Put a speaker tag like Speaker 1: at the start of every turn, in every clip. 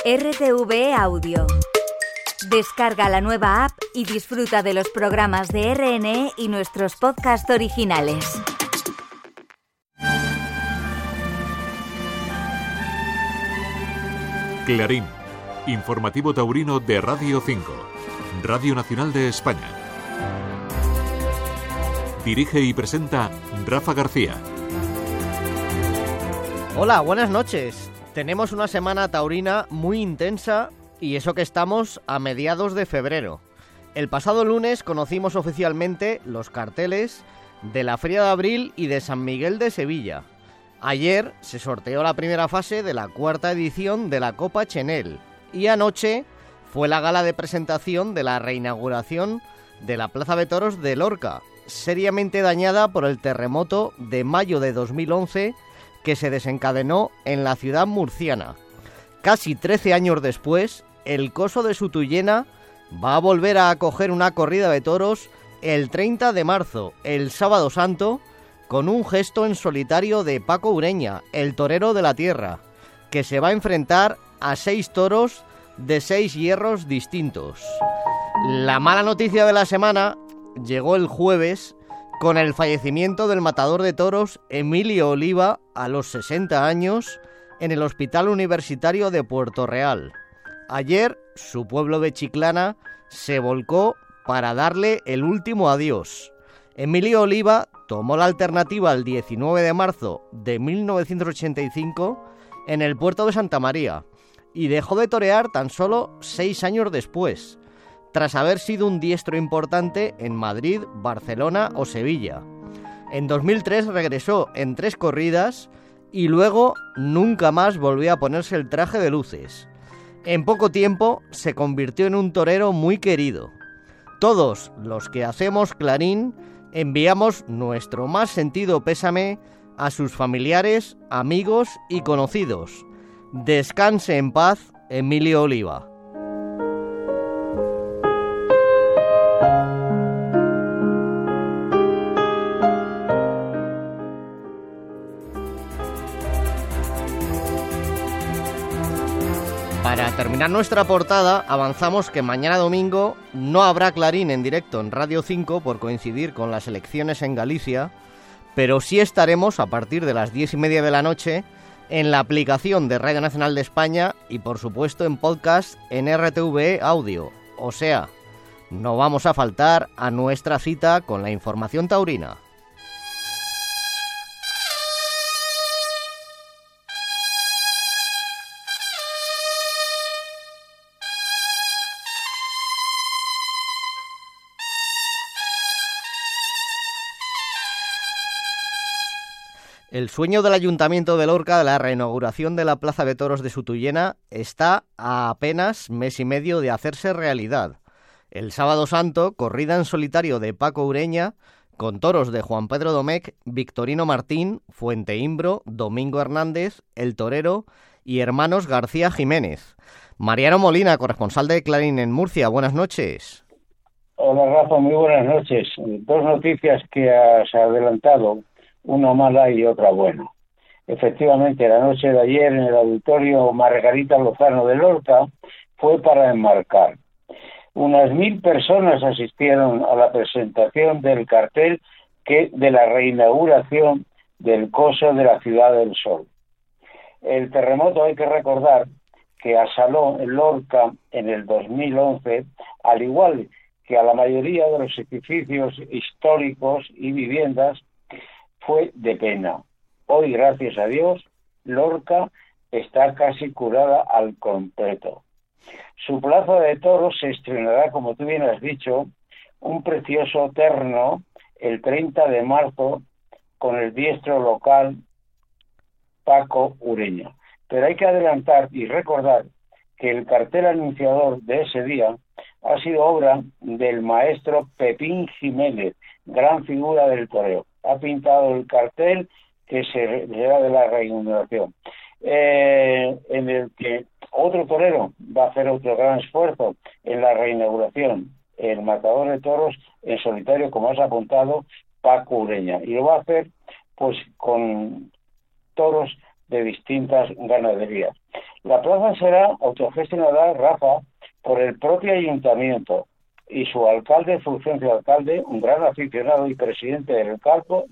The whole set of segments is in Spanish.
Speaker 1: RTV Audio. Descarga la nueva app y disfruta de los programas de RNE y nuestros podcasts originales.
Speaker 2: Clarín, informativo taurino de Radio 5, Radio Nacional de España. Dirige y presenta Rafa García.
Speaker 3: Hola, buenas noches. Tenemos una semana taurina muy intensa y eso que estamos a mediados de febrero. El pasado lunes conocimos oficialmente los carteles de la Feria de Abril y de San Miguel de Sevilla. Ayer se sorteó la primera fase de la cuarta edición de la Copa Chenel y anoche fue la gala de presentación de la reinauguración de la Plaza de Toros de Lorca, seriamente dañada por el terremoto de mayo de 2011 que se desencadenó en la ciudad murciana. Casi 13 años después, el Coso de Sutuyena va a volver a acoger una corrida de toros el 30 de marzo, el Sábado Santo, con un gesto en solitario de Paco Ureña, el torero de la tierra, que se va a enfrentar a 6 toros de 6 hierros distintos. La mala noticia de la semana llegó el jueves con el fallecimiento del matador de toros Emilio Oliva a los 60 años en el Hospital Universitario de Puerto Real. Ayer su pueblo de Chiclana se volcó para darle el último adiós. Emilio Oliva tomó la alternativa el 19 de marzo de 1985 en el puerto de Santa María y dejó de torear tan solo 6 años después, tras haber sido un diestro importante en Madrid, Barcelona o Sevilla. En 2003 regresó en 3 corridas y luego nunca más volvió a ponerse el traje de luces. En poco tiempo se convirtió en un torero muy querido. Todos los que hacemos Clarín enviamos nuestro más sentido pésame a sus familiares, amigos y conocidos. Descanse en paz, Emilio Oliva. Para terminar nuestra portada, avanzamos que mañana domingo no habrá Clarín en directo en Radio 5 por coincidir con las elecciones en Galicia, pero sí estaremos a partir de las 10:30 de la noche en la aplicación de Radio Nacional de España y por supuesto en podcast en RTV Audio. O sea, no vamos a faltar a nuestra cita con la información taurina. El sueño del Ayuntamiento de Lorca de la reinauguración de la Plaza de Toros de Sutuyena está a apenas mes y medio de hacerse realidad. El Sábado Santo, corrida en solitario de Paco Ureña, con toros de Juan Pedro Domecq, Victorino Martín, Fuente Imbro, Domingo Hernández, El Torero y hermanos García Jiménez. Mariano Molina, corresponsal de Clarín en Murcia, buenas noches.
Speaker 4: Hola Rafa, muy buenas noches. 2 noticias que has adelantado. Una mala y otra buena. Efectivamente, la noche de ayer en el auditorio Margarita Lozano de Lorca fue para enmarcar. Unas 1000 personas asistieron a la presentación del cartel de la reinauguración del Coso de la Ciudad del Sol. El terremoto, hay que recordar, que asaló en Lorca en el 2011, al igual que a la mayoría de los edificios históricos y viviendas, fue de pena. Hoy, gracias a Dios, Lorca está casi curada al completo. Su plaza de toros se estrenará, como tú bien has dicho, un precioso terno el 30 de marzo con el diestro local Paco Ureña. Pero hay que adelantar y recordar que el cartel anunciador de ese día ha sido obra del maestro Pepín Jiménez, gran figura del toreo. Ha pintado el cartel que será de la reinauguración, en el que otro torero va a hacer otro gran esfuerzo en la reinauguración, el matador de toros en solitario, como has apuntado, Paco Ureña, y lo va a hacer pues con toros de distintas ganaderías. La plaza será autogestionada, Rafa, por el propio ayuntamiento, y su alcalde, Fulgencio Alcalde, un gran aficionado y presidente del palco,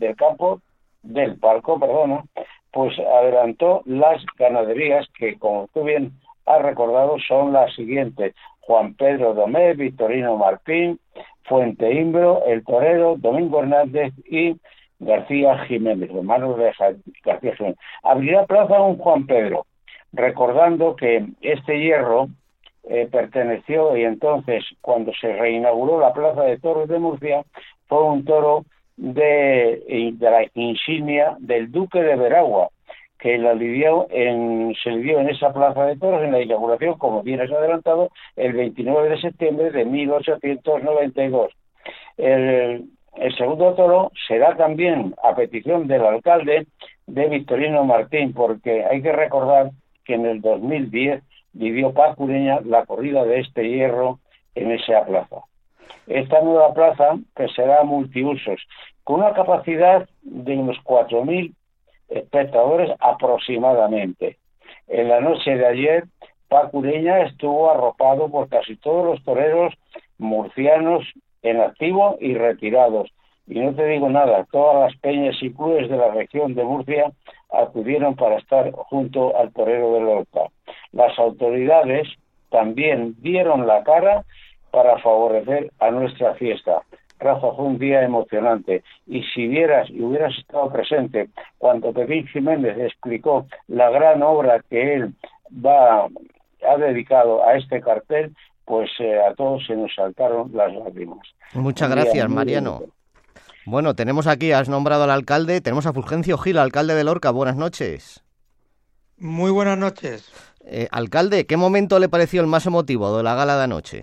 Speaker 4: pues adelantó las ganaderías que, como tú bien has recordado, son las siguientes: Juan Pedro Domé, Victorino Martín, Fuente Imbro, El Torero, Domingo Hernández y García Jiménez, hermanos de García Jiménez. Abrirá plaza un Juan Pedro, recordando que este hierro perteneció, y entonces cuando se reinauguró la Plaza de Toros de Murcia, fue un toro de la insignia del Duque de Veragua, que se lidió en esa Plaza de Toros en la inauguración, como bien has adelantado, el 29 de septiembre de 1892. El segundo toro será también a petición del alcalde, de Victorino Martín, porque hay que recordar que en el 2010 vivió Paco Ureña la corrida de este hierro en esa plaza. Esta nueva plaza, que será multiusos, con una capacidad de unos 4.000 espectadores aproximadamente. En la noche de ayer, Paco Ureña estuvo arropado por casi todos los toreros murcianos en activo y retirados. Y no te digo nada, todas las peñas y clubes de la región de Murcia acudieron para estar junto al torero de Lorca. Las autoridades también dieron la cara para favorecer a nuestra fiesta. Rafa, fue un día emocionante, y si hubieras estado presente cuando Pepín Jiménez explicó la gran obra que él ha dedicado a este cartel, pues a todos se nos saltaron las lágrimas.
Speaker 3: Muchas gracias, Mariano. Bueno, tenemos aquí, has nombrado al alcalde, tenemos a Fulgencio Gil, alcalde de Lorca. Buenas noches.
Speaker 5: Muy buenas noches.
Speaker 3: Alcalde, ¿qué momento le pareció el más emotivo de la gala de anoche?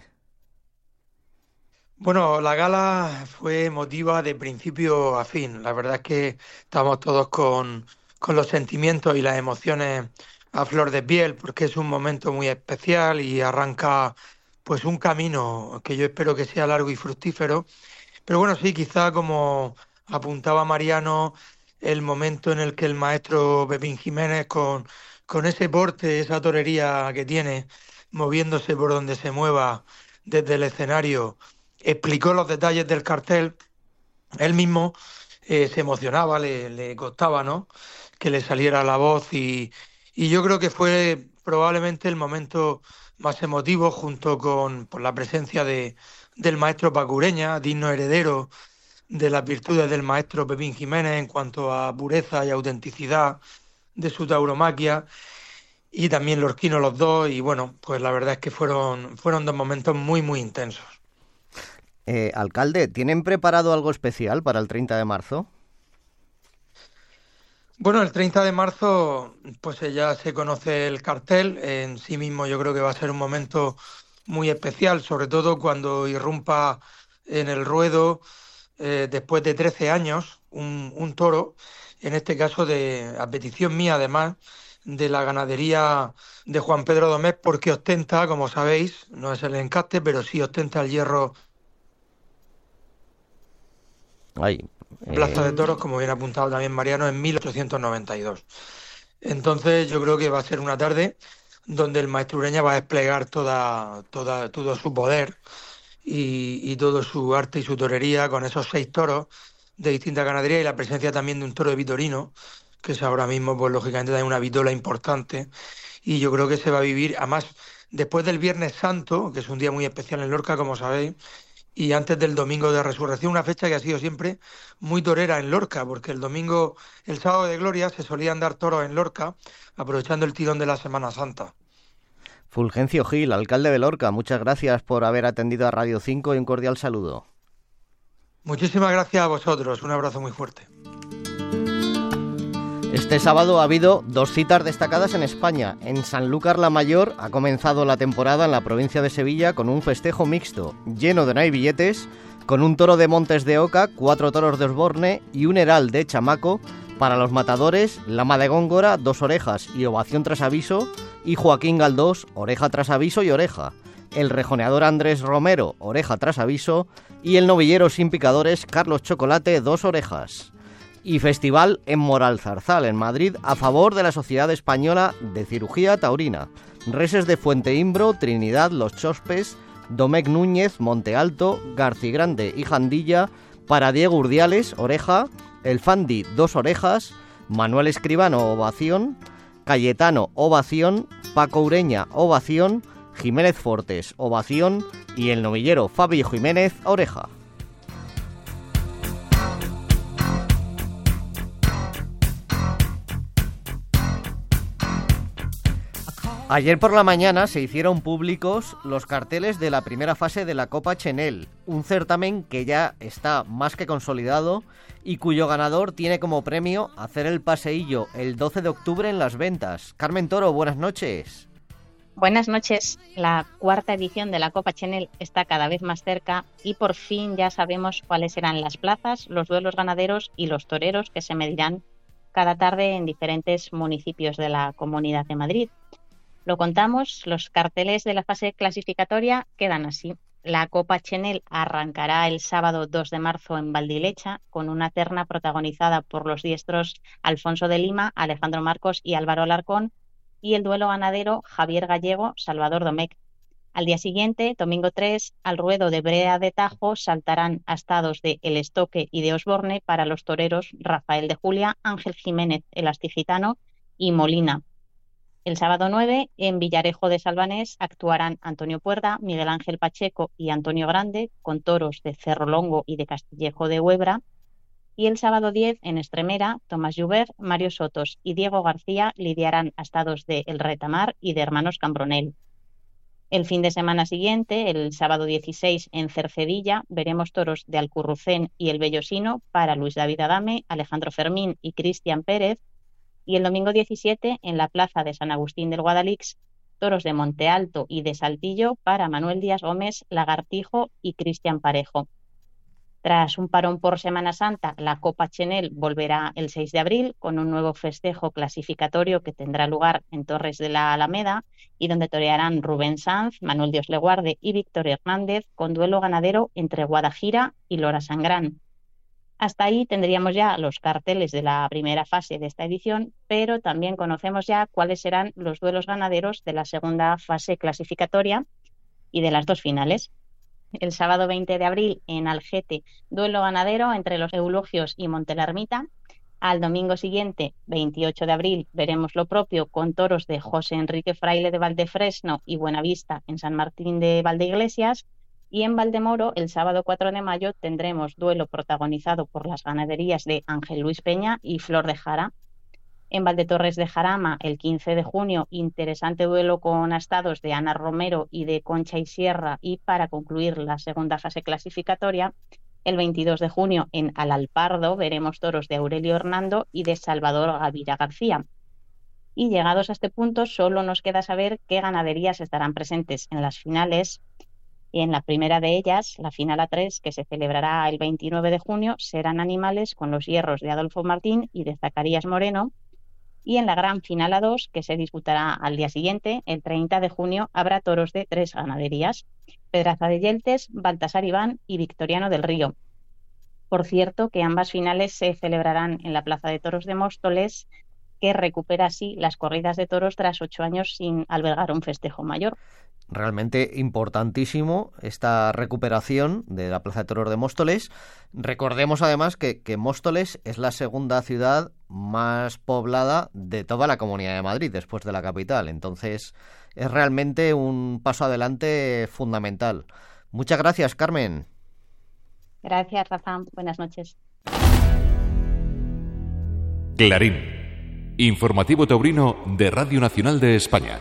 Speaker 5: Bueno, la gala fue emotiva de principio a fin. La verdad es que estamos todos con los sentimientos y las emociones a flor de piel, porque es un momento muy especial y arranca pues un camino que yo espero que sea largo y fructífero. Pero bueno, sí, quizá como apuntaba Mariano, el momento en el que el maestro Pepín Jiménez, con ese porte, esa torería que tiene, moviéndose por donde se mueva desde el escenario, explicó los detalles del cartel. Él mismo se emocionaba, le costaba, ¿no?, que le saliera la voz, y yo creo que fue probablemente el momento más emotivo, junto con la presencia del maestro Paco Ureña, digno heredero de las virtudes del maestro Pepín Jiménez en cuanto a pureza y autenticidad de su tauromaquia, y también lorquino los dos, y bueno, pues la verdad es que fueron dos momentos muy, muy intensos.
Speaker 3: Alcalde, ¿tienen preparado algo especial para el 30 de marzo?
Speaker 5: Bueno, el 30 de marzo pues ya se conoce el cartel. En sí mismo yo creo que va a ser un momento muy especial, sobre todo cuando irrumpa en el ruedo, después de 13 años, un toro, en este caso a petición mía además, de la ganadería de Juan Pedro Domés, porque ostenta, como sabéis, no es el encaste, pero sí ostenta el hierro Plaza de Toros, como bien ha apuntado también Mariano, en 1892. Entonces yo creo que va a ser una tarde donde el maestro Ureña va a desplegar todo su poder y todo su arte y su torería, con esos 6 toros de distintas ganaderías y la presencia también de un toro de Vitorino, que es ahora mismo, pues lógicamente, también una vitola importante. Y yo creo que se va a vivir, además, después del Viernes Santo, que es un día muy especial en Lorca, como sabéis, y antes del Domingo de Resurrección, una fecha que ha sido siempre muy torera en Lorca, porque el sábado de Gloria, se solían dar toros en Lorca, aprovechando el tirón de la Semana Santa.
Speaker 3: Fulgencio Gil, alcalde de Lorca, muchas gracias por haber atendido a Radio 5 y un cordial saludo.
Speaker 5: Muchísimas gracias a vosotros, un abrazo muy fuerte.
Speaker 3: Este sábado ha habido 2 citas destacadas en España. En Sanlúcar la Mayor ha comenzado la temporada en la provincia de Sevilla con un festejo mixto, lleno de no hay billetes, con un toro de Montes de Oca, 4 toros de Osborne y un heral de Chamaco. Para los matadores, Lama de Góngora, 2 orejas y ovación tras aviso, y Joaquín Galdós, oreja tras aviso y oreja. El rejoneador Andrés Romero, oreja tras aviso, y el novillero sin picadores Carlos Chocolate, 2 orejas. Y festival en Moralzarzal, en Madrid, a favor de la Sociedad Española de Cirugía Taurina. Reses de Fuenteimbro, Trinidad, Los Chospes, Domecq Núñez, Monte Alto, Garcigrande y Jandilla, para Diego Urdiales, oreja, El Fandi, 2 orejas, Manuel Escribano, ovación, Cayetano, ovación, Paco Ureña, ovación, Jiménez Fortes, ovación y el novillero Fabio Jiménez, oreja. Ayer por la mañana se hicieron públicos los carteles de la primera fase de la Copa Chenel, un certamen que ya está más que consolidado y cuyo ganador tiene como premio hacer el paseillo el 12 de octubre en Las Ventas. Carmen Toro, buenas noches.
Speaker 6: Buenas noches. La 4ª edición de la Copa Chenel está cada vez más cerca y por fin ya sabemos cuáles serán las plazas, los duelos ganaderos y los toreros que se medirán cada tarde en diferentes municipios de la Comunidad de Madrid. Lo contamos, los carteles de la fase clasificatoria quedan así. La Copa Chenel arrancará el sábado 2 de marzo en Valdilecha con una terna protagonizada por los diestros Alfonso de Lima, Alejandro Marcos y Álvaro Alarcón y el duelo ganadero Javier Gallego, Salvador Domecq. Al día siguiente, domingo 3, al ruedo de Brea de Tajo saltarán astados de El Estoque y de Osborne para los toreros Rafael de Julia, Ángel Jiménez, el Astigitano y Molina. El sábado 9, en Villarejo de Salvanés, actuarán Antonio Puerta, Miguel Ángel Pacheco y Antonio Grande, con toros de Cerro Longo y de Castillejo de Huebra. Y el sábado 10, en Estremera, Tomás Llubert, Mario Sotos y Diego García lidiarán astados de El Retamar y de Hermanos Cambronel. El fin de semana siguiente, el sábado 16, en Cercedilla, veremos toros de Alcurrucén y El Bellosino para Luis David Adame, Alejandro Fermín y Cristian Pérez. Y el domingo 17, en la plaza de San Agustín del Guadalix, toros de Monte Alto y de Saltillo para Manuel Díaz Gómez, Lagartijo y Cristian Parejo. Tras un parón por Semana Santa, la Copa Chenel volverá el 6 de abril con un nuevo festejo clasificatorio que tendrá lugar en Torres de la Alameda y donde torearán Rubén Sanz, Manuel Dios Leguarde y Víctor Hernández con duelo ganadero entre Guadajira y Lora Sangrán. Hasta ahí tendríamos ya los carteles de la primera fase de esta edición, pero también conocemos ya cuáles serán los duelos ganaderos de la segunda fase clasificatoria y de las 2 finales. El sábado 20 de abril en Algete, duelo ganadero entre los Eulogios y Montelermita. Al domingo siguiente, 28 de abril, veremos lo propio con toros de José Enrique Fraile de Valdefresno y Buenavista en San Martín de Valdeiglesias. Y en Valdemoro, el sábado 4 de mayo, tendremos duelo protagonizado por las ganaderías de Ángel Luis Peña y Flor de Jara. En Valdetorres de Jarama, el 15 de junio, interesante duelo con astados de Ana Romero y de Concha y Sierra. Y para concluir la segunda fase clasificatoria, el 22 de junio, en Alalpardo, veremos toros de Aurelio Hernando y de Salvador Gavira García. Y llegados a este punto, solo nos queda saber qué ganaderías estarán presentes en las finales. Y en la primera de ellas, la final A3, que se celebrará el 29 de junio, serán animales con los hierros de Adolfo Martín y de Zacarías Moreno. Y en la gran final A2, que se disputará al día siguiente, el 30 de junio, habrá toros de 3 ganaderías: Pedraza de Yeltes, Baltasar Iván y Victoriano del Río. Por cierto, que ambas finales se celebrarán en la Plaza de Toros de Móstoles, que recupera así las corridas de toros tras 8 años sin albergar un festejo mayor.
Speaker 3: Realmente importantísimo esta recuperación de la Plaza de Toros de Móstoles. Recordemos además que Móstoles es la segunda ciudad más poblada de toda la Comunidad de Madrid, después de la capital. Entonces es realmente un paso adelante fundamental. Muchas gracias, Carmen.
Speaker 6: Gracias, Rafa. Buenas noches.
Speaker 2: Clarín, informativo taurino de Radio Nacional de España.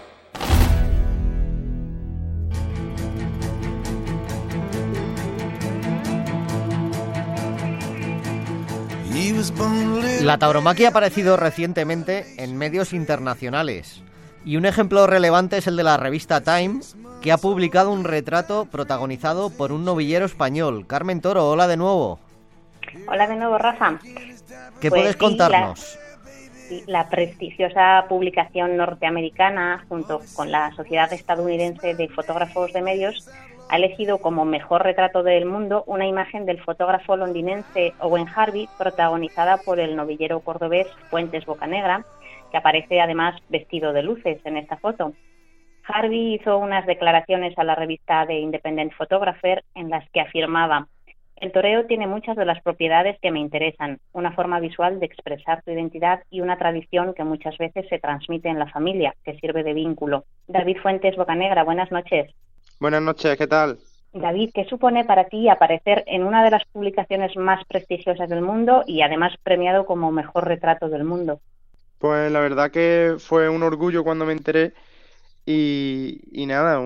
Speaker 3: La tauromaquia ha aparecido recientemente en medios internacionales y un ejemplo relevante es el de la revista Time, que ha publicado un retrato protagonizado por un novillero español. Carmen Toro, hola de nuevo.
Speaker 6: Hola de nuevo, Rafa.
Speaker 3: ¿Qué puedes contarnos?
Speaker 6: Sí, la prestigiosa publicación norteamericana, junto con la Sociedad Estadounidense de Fotógrafos de Medios, ha elegido como mejor retrato del mundo una imagen del fotógrafo londinense Owen Harvey, protagonizada por el novillero cordobés Fuentes Bocanegra, que aparece además vestido de luces en esta foto. Harvey hizo unas declaraciones a la revista The Independent Photographer en las que afirmaba: el toreo tiene muchas de las propiedades que me interesan, una forma visual de expresar tu identidad y una tradición que muchas veces se transmite en la familia, que sirve de vínculo. David Fuentes Bocanegra, buenas noches.
Speaker 7: Buenas noches, ¿qué tal?
Speaker 6: David, ¿qué supone para ti aparecer en una de las publicaciones más prestigiosas del mundo y además premiado como mejor retrato del mundo?
Speaker 7: Pues la verdad que fue un orgullo cuando me enteré y nada,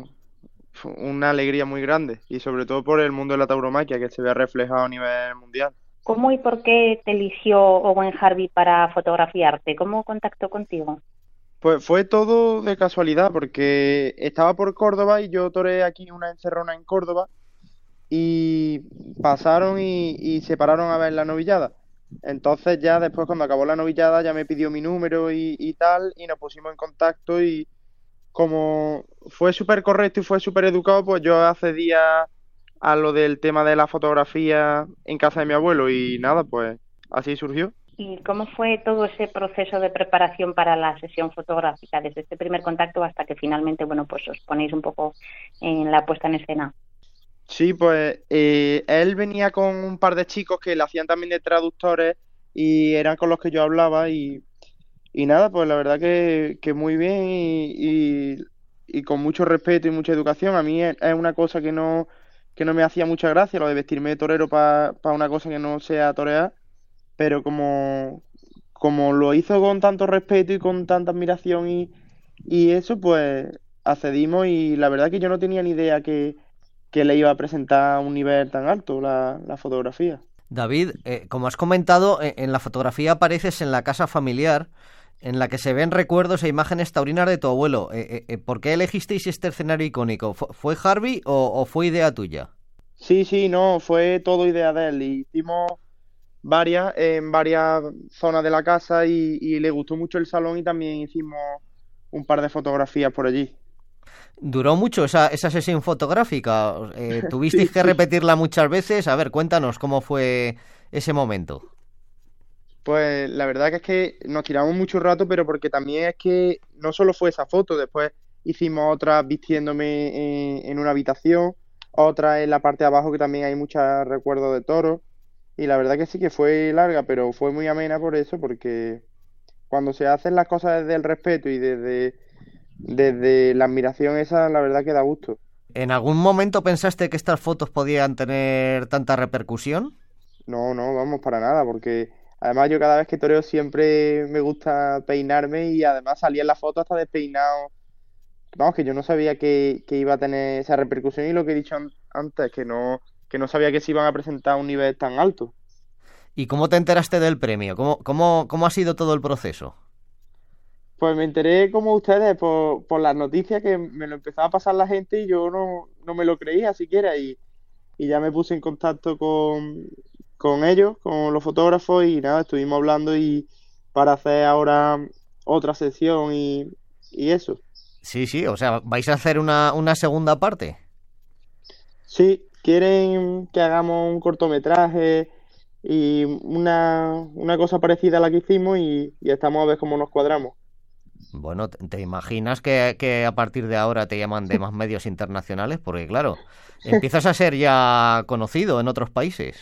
Speaker 7: una alegría muy grande y sobre todo por el mundo de la tauromaquia que se vea reflejado a nivel mundial.
Speaker 6: ¿Cómo y por qué te eligió Owen Harvey para fotografiarte? ¿Cómo contactó contigo?
Speaker 7: Pues fue todo de casualidad porque estaba por Córdoba y yo toreé aquí una encerrona en Córdoba y pasaron y se pararon a ver la novillada. Entonces ya después cuando acabó la novillada ya me pidió mi número y tal y nos pusimos en contacto y como fue súper correcto y fue súper educado, pues yo accedía a lo del tema de la fotografía en casa de mi abuelo y nada, pues así surgió.
Speaker 6: ¿Y cómo fue todo ese proceso de preparación para la sesión fotográfica, desde este primer contacto hasta que finalmente, bueno, pues os ponéis un poco en la puesta en escena?
Speaker 7: Sí, pues él venía con un par de chicos que le hacían también de traductores y eran con los que yo hablaba y nada, pues la verdad que muy bien y con mucho respeto y mucha educación. A mí es una cosa que no me hacía mucha gracia, lo de vestirme de torero para una cosa que no sea torear, pero como lo hizo con tanto respeto y con tanta admiración y eso, pues accedimos y la verdad que yo no tenía ni idea que le iba a presentar a un nivel tan alto la fotografía.
Speaker 3: David, como has comentado, en la fotografía apareces en la casa familiar, en la que se ven recuerdos e imágenes taurinas de tu abuelo. ¿Por qué elegisteis este escenario icónico? ¿Fue Harvey o fue idea tuya?
Speaker 7: Sí, no, fue todo idea de él. Hicimos en varias zonas de la casa y le gustó mucho el salón y también hicimos un par de fotografías por allí.
Speaker 3: ¿Duró mucho esa sesión fotográfica? ¿Tuvisteis que repetirla muchas veces? A ver, cuéntanos cómo fue ese momento.
Speaker 7: Pues la verdad que es que nos tiramos mucho rato, pero porque también es que no solo fue esa foto, después hicimos otras vistiéndome en una habitación, otra en la parte de abajo que también hay muchos recuerdos de toros, y la verdad que sí que fue larga, pero fue muy amena por eso, porque cuando se hacen las cosas desde el respeto y desde la admiración esa, la verdad que da gusto.
Speaker 3: ¿En algún momento pensaste que estas fotos podían tener tanta repercusión?
Speaker 7: No, vamos, para nada, porque además yo cada vez que toreo siempre me gusta peinarme y además salía en la foto hasta despeinado. Vamos, que yo no sabía que iba a tener esa repercusión y lo que he dicho antes, que no sabía que se iban a presentar a un nivel tan alto.
Speaker 3: ¿Y cómo te enteraste del premio? ¿Cómo ha sido todo el proceso?
Speaker 7: Pues me enteré como ustedes por las noticias que me lo empezaba a pasar la gente y yo no me lo creía siquiera y ya me puse en contacto con ellos, con los fotógrafos y nada, estuvimos hablando y para hacer ahora otra sesión y eso.
Speaker 3: Sí, o sea, ¿vais a hacer una segunda parte?
Speaker 7: Sí, quieren que hagamos un cortometraje y una cosa parecida a la que hicimos y estamos a ver cómo nos cuadramos.
Speaker 3: Bueno, ¿te imaginas que a partir de ahora te llaman de más medios internacionales? Porque claro, empiezas a ser ya conocido en otros países.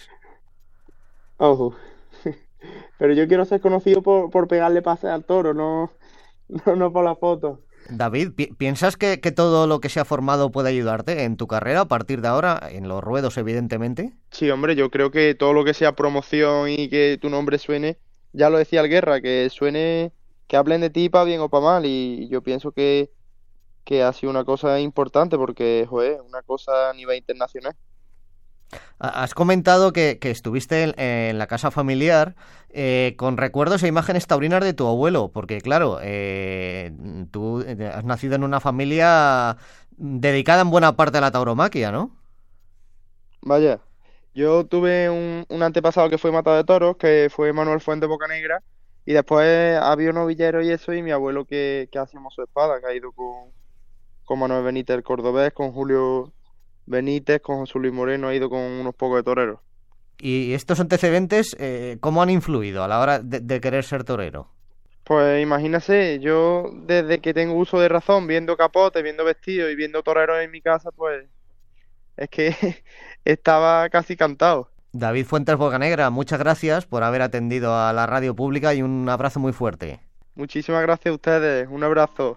Speaker 7: Ojo, pero yo quiero ser conocido por pegarle pases al toro, no por la foto.
Speaker 3: David, ¿piensas que todo lo que se ha formado puede ayudarte en tu carrera a partir de ahora, en los ruedos evidentemente?
Speaker 7: Sí, hombre, yo creo que todo lo que sea promoción y que tu nombre suene, ya lo decía el Guerra, que suene, que hablen de ti para bien o para mal y yo pienso que ha sido una cosa importante porque, joder, una cosa a nivel internacional.
Speaker 3: Has comentado que estuviste en la casa familiar con recuerdos e imágenes taurinas de tu abuelo, porque claro, tú has nacido en una familia dedicada en buena parte a la tauromaquia, ¿no?
Speaker 7: Vaya, yo tuve un antepasado que fue matado de toros, que fue Manuel Fuentes Bocanegra, Y después había un novillero y eso, y mi abuelo que hacíamos su espada, que ha ido con Manuel Benítez el cordobés, con Julio Benítez, con José Luis Moreno, ha ido con unos pocos de toreros.
Speaker 3: ¿Y estos antecedentes cómo han influido a la hora de querer ser torero?
Speaker 7: Pues imagínese, yo desde que tengo uso de razón, viendo capotes, viendo vestidos y viendo toreros en mi casa, pues es que estaba casi cantado.
Speaker 3: David Fuentes Bocanegra, muchas gracias por haber atendido a la radio pública y un abrazo muy fuerte.
Speaker 7: Muchísimas gracias a ustedes, un abrazo.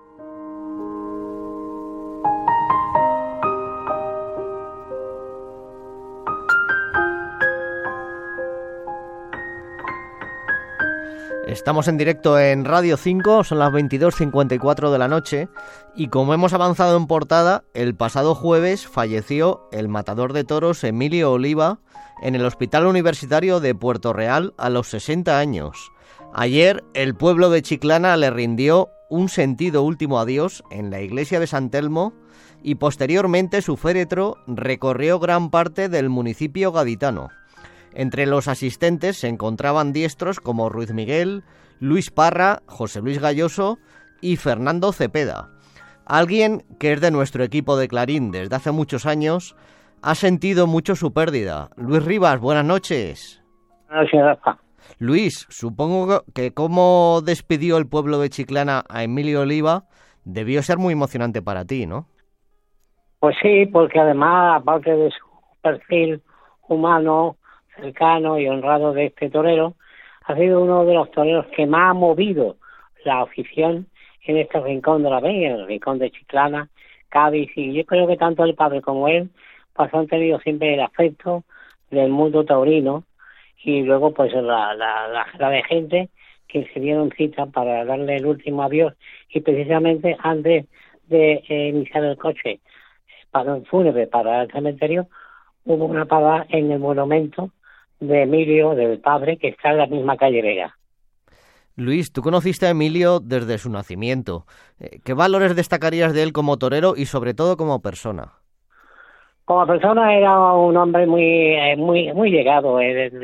Speaker 3: Estamos en directo en Radio 5, son las 22:54 de la noche y como hemos avanzado en portada, el pasado jueves falleció el matador de toros Emilio Oliva en el Hospital Universitario de Puerto Real a los 60 años. Ayer el pueblo de Chiclana le rindió un sentido último adiós en la iglesia de San Telmo y posteriormente su féretro recorrió gran parte del municipio gaditano. Entre los asistentes se encontraban diestros como Ruiz Miguel, Luis Parra, José Luis Galloso y Fernando Cepeda. Alguien que es de nuestro equipo de Clarín desde hace muchos años ha sentido mucho su pérdida. Luis Rivas, buenas noches.
Speaker 4: Buenas noches, Rafa.
Speaker 3: Luis, supongo que cómo despidió el pueblo de Chiclana a Emilio Oliva debió ser muy emocionante para ti, ¿no?
Speaker 8: Pues sí, porque además, aparte de su perfil humano, cercano y honrado de este torero, ha sido uno de los toreros que más ha movido la afición en este rincón de la Vega, en el rincón de Chiclana, Cádiz, y yo creo que tanto el padre como él pues han tenido siempre el afecto del mundo taurino, y luego pues la de gente que se dieron cita para darle el último adiós, y precisamente antes de iniciar el coche para el fúnebre para el cementerio hubo una parada en el monumento de Emilio, del padre, que está en la misma calle Vega.
Speaker 3: Luis, tú conociste a Emilio desde su nacimiento. ¿Qué valores destacarías de él como torero y sobre todo como persona?
Speaker 8: Como persona era un hombre muy llegado.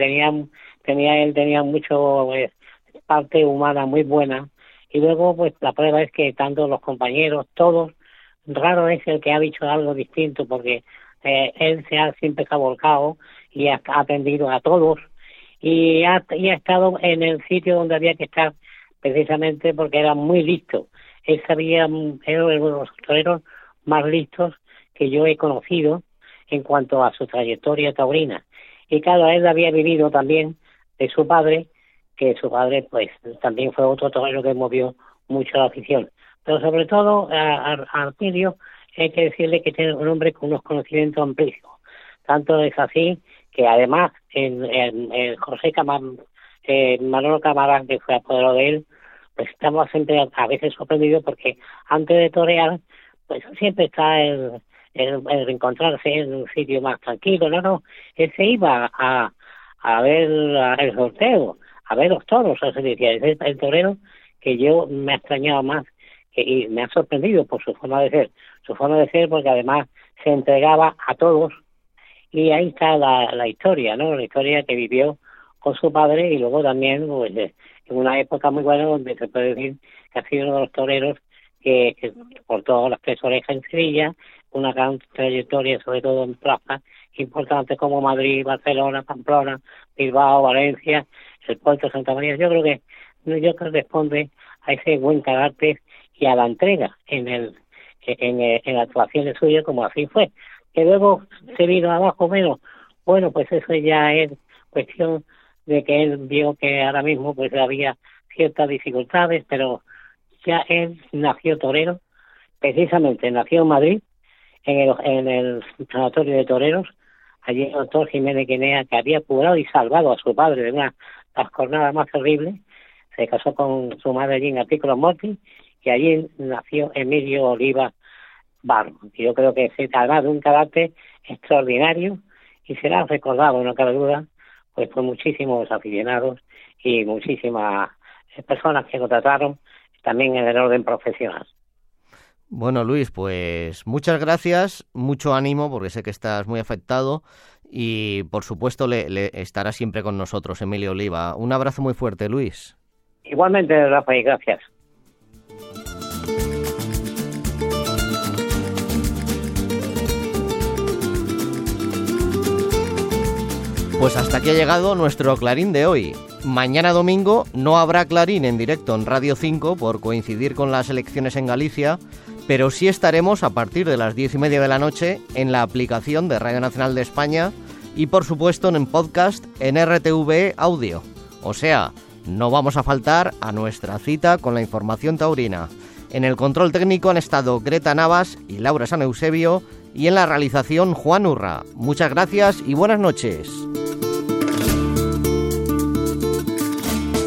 Speaker 8: Tenía mucho parte humana muy buena. Y luego, pues la prueba es que tanto los compañeros, todos, raro es el que ha dicho algo distinto, porque él siempre se ha volcado y ha atendido a todos y ha estado en el sitio donde había que estar, precisamente porque era muy listo. Él era uno de los toreros más listos que yo he conocido en cuanto a su trayectoria taurina. Y claro, él había vivido también de su padre, que su padre pues también fue otro torero que movió mucho la afición. Pero sobre todo a Emilio hay que decirle que tiene un hombre con unos conocimientos amplísimos. Tanto es así que además el José Manolo Camarán, que fue apoderado de él, pues estamos siempre a veces sorprendidos porque antes de torear, pues siempre está el reencontrarse en un sitio más tranquilo. No, él se iba a ver el sorteo, a ver los toros, o sea, es el torero que yo me ha extrañado más y me ha sorprendido por su forma de ser, porque además se entregaba a todos. Y ahí está la historia, ¿no? La historia que vivió con su padre, y luego también pues, en una época muy buena donde se puede decir que ha sido uno de los toreros que portó las tres orejas en Sevilla, una gran trayectoria sobre todo en plazas importantes como Madrid, Barcelona, Pamplona, Bilbao, Valencia, el Puerto de Santa María. Yo creo que responde a ese buen carácter y a la entrega en la actuación de suya, como así fue. Que luego se vino abajo menos, bueno, pues eso ya es cuestión de que él vio que ahora mismo pues había ciertas dificultades, pero ya él nació torero, precisamente nació en Madrid, en el sanatorio de toreros. Allí el doctor Jiménez Guinea, que había curado y salvado a su padre de una de las jornadas más terribles, se casó con su madre allí en Artículo Mortis, y allí nació Emilio Oliva Barro. Yo creo que se trata de un carácter extraordinario y será recordado, no cabe duda, pues por muchísimos aficionados y muchísimas personas que lo trataron también en el orden profesional.
Speaker 3: Bueno, Luis, pues muchas gracias, mucho ánimo, porque sé que estás muy afectado y por supuesto le estará siempre con nosotros Emilio Oliva. Un abrazo muy fuerte, Luis.
Speaker 8: Igualmente, Rafa, y gracias.
Speaker 3: Pues hasta aquí ha llegado nuestro Clarín de hoy. Mañana domingo no habrá Clarín en directo en Radio 5 por coincidir con las elecciones en Galicia, pero sí estaremos a partir de las 10:30 de la noche en la aplicación de Radio Nacional de España y por supuesto en podcast en RTV Audio. O sea, no vamos a faltar a nuestra cita con la información taurina. En el control técnico han estado Greta Navas y Laura San Eusebio y en la realización Juan Urra. Muchas gracias y buenas noches.